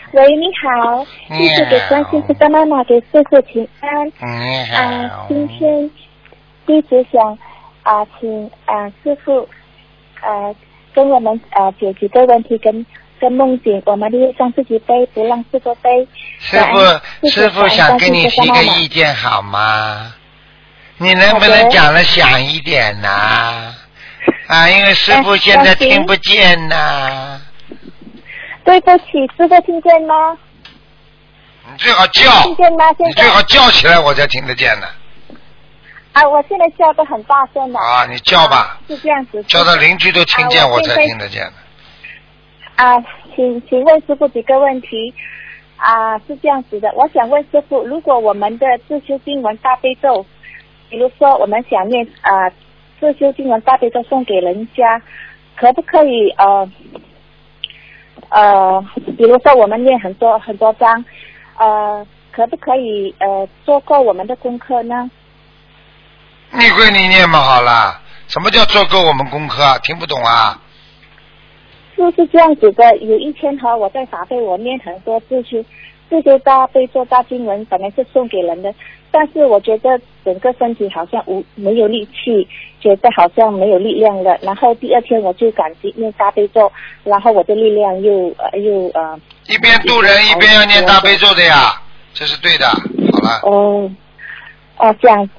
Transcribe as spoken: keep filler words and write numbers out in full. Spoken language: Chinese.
喂，你好，谢谢给关心菩萨妈妈给师父请安。 你好。 啊，今天一直想啊，请啊师父啊跟我们啊解几个问题跟跟梦境，我们力让自己背，不让师父背。 师父，师父想跟你提个意见好吗？你能不能讲的响一点呢？啊，因为师父现在听不见呐。 对不起，师父听见吗？ 你最好叫， 听见吗？现在你最好叫起来，我才听得见呢。 啊，我现在叫得很大声的。 啊，你叫吧。 啊、是这样子。 叫到邻居都听见，啊、我, 我才听得见的。 啊，请请问师父几个问题。啊，是这样子的，我想问师父，如果我们的自修经文大悲咒，比如说我们想念啊自修经文大悲咒送给人家，可不可以呃呃，比如说我们念很多很多章，呃，可不可以呃做够我们的功课呢？ 你归你念嘛好了，什么叫做够我们功课啊？听不懂啊？ 就是这样子的，有一天哈，我在法会我念很多自修自修大悲咒大经文，本来是送给人的，但是我觉得整个身体好像无没有力气，觉得好像没有力量了。然后第二天我就赶紧念大悲咒，然后我的力量又呃又呃一边渡人一边要念大悲咒的呀，这是对的。好了。 哦哦，这样子。